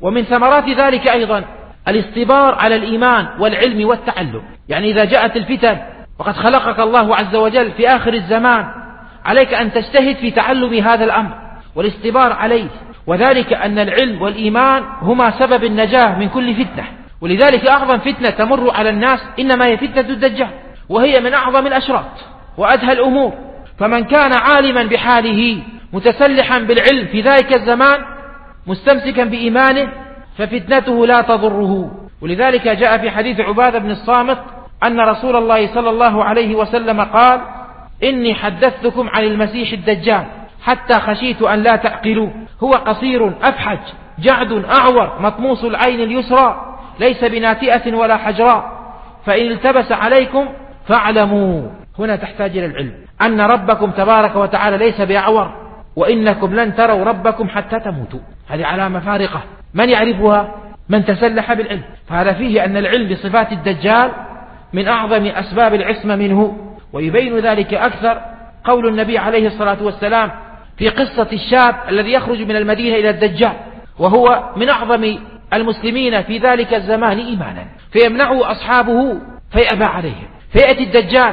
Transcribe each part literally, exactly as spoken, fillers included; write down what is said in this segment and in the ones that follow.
ومن ثمرات ذلك أيضا الاصطبار على الإيمان والعلم والتعلم. يعني إذا جاءت الفتن وقد خلقك الله عز وجل في آخر الزمان، عليك أن تجتهد في تعلم هذا الأمر والاصطبار عليه، وذلك أن العلم والإيمان هما سبب النجاة من كل فتنة. ولذلك أعظم فتنة تمر على الناس إنما هي فتنة الدجال، وهي من أعظم الأشراط وأدهى الأمور. فمن كان عالما بحاله متسلحا بالعلم في ذلك الزمان مستمسكا بإيمانه ففتنته لا تضره. ولذلك جاء في حديث عبادة بن الصامت أن رسول الله صلى الله عليه وسلم قال: إني حدثتكم عن المسيح الدجال حتى خشيت أن لا تعقلوا، هو قصير أفحج جعد أعور مطموس العين اليسرى ليس بناتئة ولا حجراء، فإن التبس عليكم فاعلموا. هنا تحتاج إلى العلم أن ربكم تبارك وتعالى ليس بأعور، وإنكم لن تروا ربكم حتى تموتوا. هذه علامة فارقة، من يعرفها؟ من تسلح بالعلم. فهذا فيه أن العلم بصفات الدجال من أعظم أسباب العصمة منه. ويبين ذلك أكثر قول النبي عليه الصلاة والسلام في قصة الشاب الذي يخرج من المدينة إلى الدجال، وهو من أعظم المسلمين في ذلك الزمان إيمانا، فيمنعه أصحابه فيأبى عليهم، فيأتي الدجال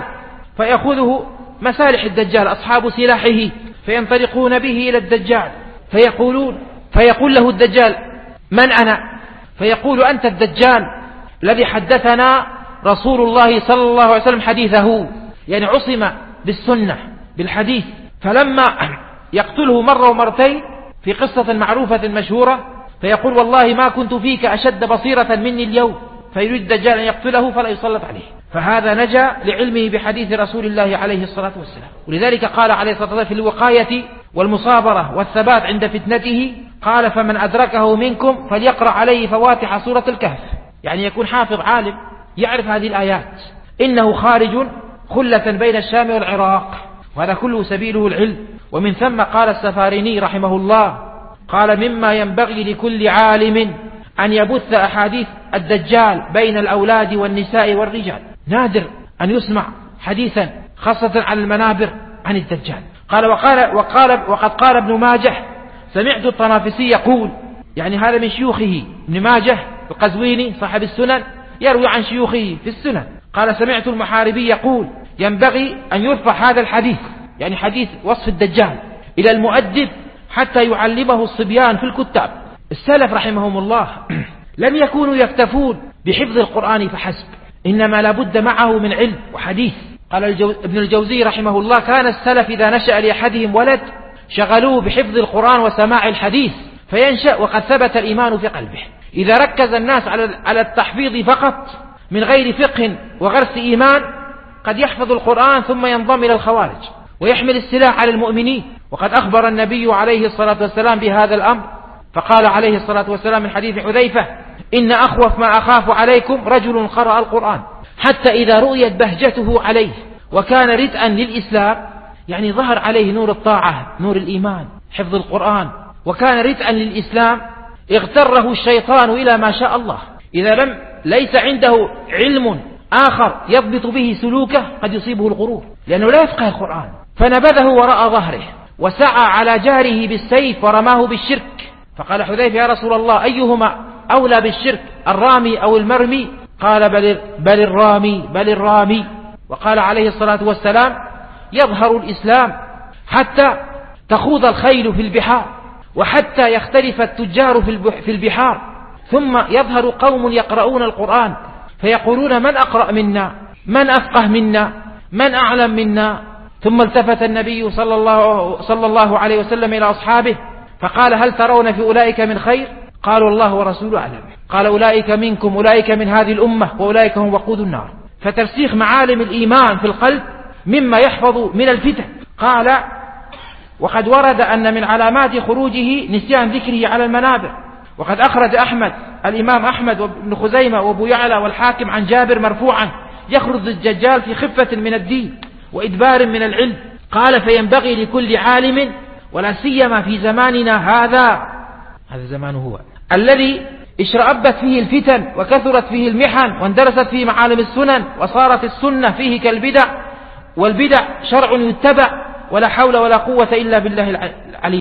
فيأخذه مسالح الدجال أصحاب سلاحه، فينطلقون به إلى الدجال فيقولون فيقول له الدجال: من أنا؟ فيقول: أنت الدجال الذي حدثنا رسول الله صلى الله عليه وسلم حديثه، يعني عصم بالسنة بالحديث. فلما يقتله مرة ومرتين في قصة معروفة مشهورة فيقول: والله ما كنت فيك أشد بصيرة مني اليوم، فيريد الدجال أن يقتله فلا يسلط عليه. فهذا نجا لعلمه بحديث رسول الله عليه الصلاة والسلام. ولذلك قال عليه الصلاة والسلام في الوقاية والمصابرة والثبات عند فتنته، قال: فمن أدركه منكم فليقرأ عليه فواتح سورة الكهف. يعني يكون حافظ عالم يعرف هذه الآيات: إنه خارج خلة بين الشام والعراق، وهذا كله سبيله العلم. ومن ثم قال السفاريني رحمه الله، قال: مما ينبغي لكل عالم أن يبث أحاديث الدجال بين الأولاد والنساء والرجال. نادر أن يسمع حديثا خاصة عن المنابر عن الدجال. قال وقال وقال وقد قال ابن ماجه: سمعت الطنافسي يقول، يعني هذا من شيوخه ابن ماجه القزويني صاحب السنن يروي عن شيوخه في السنن، قال: سمعت المحاربي يقول: ينبغي أن يرفع هذا الحديث، يعني حديث وصف الدجال، إلى المؤدب حتى يعلمه الصبيان في الكتاب. السلف رحمهم الله لم يكونوا يكتفون بحفظ القرآن فحسب، إنما لابد معه من علم وحديث. قال الجو... ابن الجوزي رحمه الله: كان السلف إذا نشأ لأحدهم ولد شغلوه بحفظ القرآن وسماع الحديث فينشأ وقد ثبت الإيمان في قلبه. إذا ركز الناس على على التحفيظ فقط من غير فقه وغرس إيمان قد يحفظ القرآن ثم ينضم إلى الخوارج ويحمل السلاح على المؤمنين. وقد أخبر النبي عليه الصلاة والسلام بهذا الأمر، فقال عليه الصلاة والسلام من حديث حذيفة: إن أخوف ما أخاف عليكم رجل قرأ القرآن حتى إذا رؤيت بهجته عليه وكان ردءا للإسلام، يعني ظهر عليه نور الطاعة نور الإيمان حفظ القرآن، وكان ردءا للإسلام، اغتره الشيطان إلى ما شاء الله. إذا لم ليس عنده علم آخر يضبط به سلوكه قد يصيبه الغرور، لأنه لا يفقه القرآن، فنبذه وراء ظهره وسعى على جاره بالسيف ورماه بالشرك. فقال حذيفة: يا رسول الله، أيهما أولى بالشرك، الرامي أو المرمي؟ قال: بل, بل الرامي بل الرامي. وقال عليه الصلاة والسلام: يظهر الإسلام حتى تخوض الخيل في البحار، وحتى يختلف التجار في البحار، ثم يظهر قوم يقرؤون القرآن فيقولون: من أقرأ منا، من أفقه منا، من أعلم منا. ثم التفت النبي صلى الله, صلى الله عليه وسلم إلى أصحابه فقال: هل ترون في أولئك من خير؟ قالوا: الله ورسوله أعلم. قال: أولئك منكم، أولئك من هذه الأمة، وأولئك هم وقود النار. فترسيخ معالم الإيمان في القلب مما يحفظ من الفتن. قال: وقد ورد أن من علامات خروجه نسيان ذكره على المنابر. وقد أخرج أحمد الإمام أحمد وابن خزيمة وابو يعلى والحاكم عن جابر مرفوعا: يخرج الدجال في خفة من الدين وإدبار من العلم. قال: فينبغي لكل عالم، ولا سيما في زماننا هذا، هذا زمان هو الذي اشرأبت فيه الفتن وكثرت فيه المحن واندرست فيه معالم السنن وصارت السنة فيه كالبدع، والبدع شرع يتبع، ولا حول ولا قوة إلا بالله العلي.